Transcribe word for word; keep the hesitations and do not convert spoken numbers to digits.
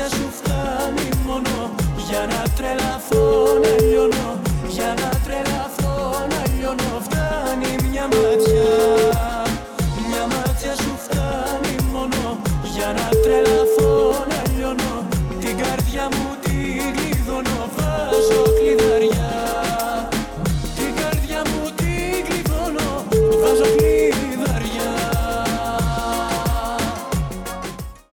σου φτάνει μόνο για να τρελαθώ, να λιώνω, για να τρελαθώ, να λιώνω. Φτάνει μια ματιά, μια ματιά σου φτάνει μόνο για να τρελαθώ.